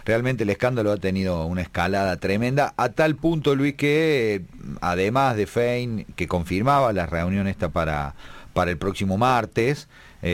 realmente el escándalo ha tenido una escalada tremenda, a tal punto, Luis, que además de Fein, que confirmaba la reunión esta para el próximo martes,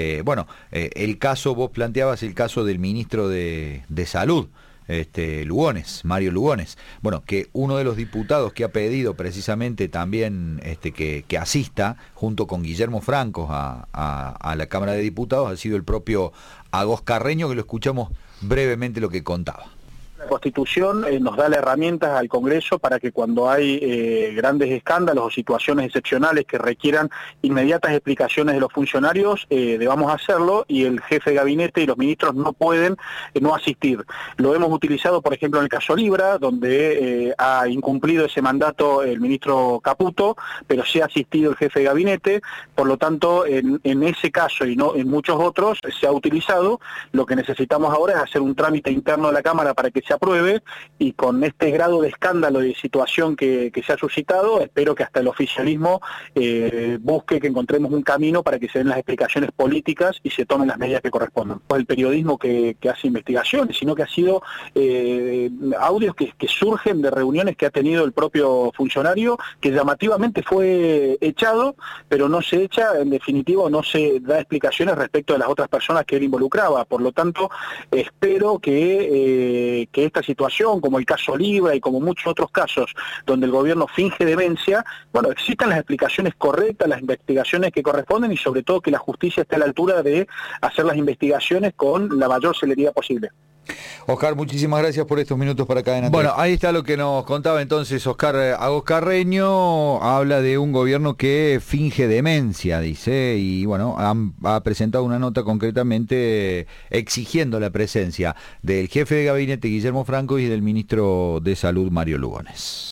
el caso, vos planteabas el caso del ministro de Salud, Lugones, Mario Lugones, que uno de los diputados que ha pedido precisamente también que asista junto con Guillermo Francos a la Cámara de Diputados ha sido el propio Agos Carreño, que lo escuchamos brevemente lo que contaba. La Constitución nos da las herramientas al Congreso para que cuando hay grandes escándalos o situaciones excepcionales que requieran inmediatas explicaciones de los funcionarios, debamos hacerlo, y el jefe de gabinete y los ministros no pueden no asistir. Lo hemos utilizado, por ejemplo, en el caso Libra, donde ha incumplido ese mandato el ministro Caputo, pero sí ha asistido el jefe de gabinete. Por lo tanto, en ese caso y no en muchos otros se ha utilizado. Lo que necesitamos ahora es hacer un trámite interno de la Cámara para que se apruebe, y con este grado de escándalo y situación que se ha suscitado, espero que hasta el oficialismo busque que encontremos un camino para que se den las explicaciones políticas y se tomen las medidas que correspondan. No es el periodismo que hace investigaciones, sino que ha sido audios que surgen de reuniones que ha tenido el propio funcionario, que llamativamente fue echado, pero no se echa, en definitivo no se da explicaciones respecto de las otras personas que él involucraba. Por lo tanto, espero que esta situación, como el caso Libra y como muchos otros casos donde el gobierno finge demencia, existan las explicaciones correctas, las investigaciones que corresponden, y sobre todo que la justicia esté a la altura de hacer las investigaciones con la mayor celeridad posible. Oscar, muchísimas gracias por estos minutos para Cadena 3. Bueno, ahí está lo que nos contaba entonces Oscar Agos Carreño. Habla de un gobierno que finge demencia, dice, y ha presentado una nota concretamente exigiendo la presencia del jefe de gabinete Guillermo Franco y del ministro de Salud Mario Lugones.